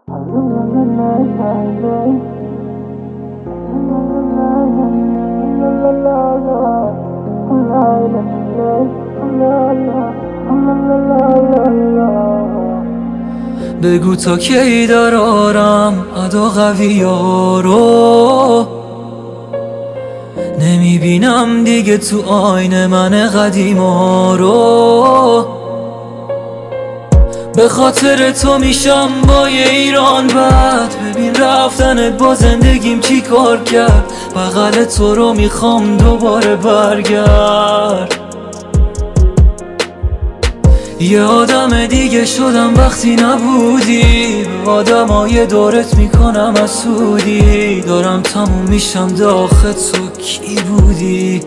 بگو تا کی دارم ادا قویارو نمیبینم دیگه تو آینه من قدیما رو. به خاطر تو میشم با یه ایران بد، ببین رفتنت با زندگیم چی کار کرد. بغل تو رو میخوام دوباره برگرد. یه آدم دیگه شدم وقتی نبودی، به آدمای دورت میکنم حسودی. دارم تموم میشم داخل تو کی بودی؟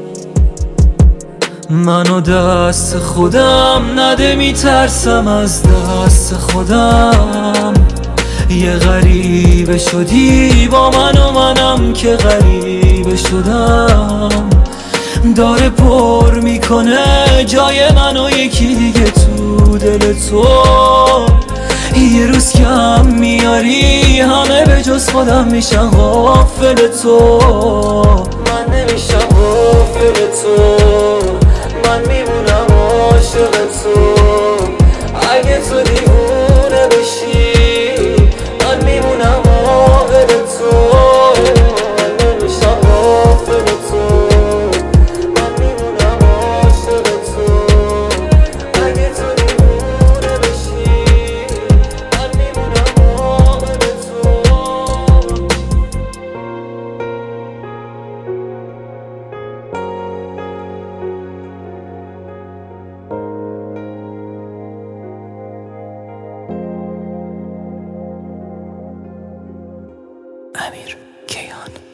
منو دست خودم نده میترسم از دست خودم. یه غریبه شدی با من و منم که غریبه شدم. داره پر میکنه جای منو یکی دیگه تو دل تو. یه روز کم میاری همه به جز خودم میشن غافل تو. من نمیشم غافل تو، من میمونم عاشق تو. اگه تو دیوونه بشی من میمونم عاقل تو. من نمیشم غافل تو، من میمونم عاشق تو. اگه تو دیوونه بشی من میمونم عاقل تو. امیر کیان.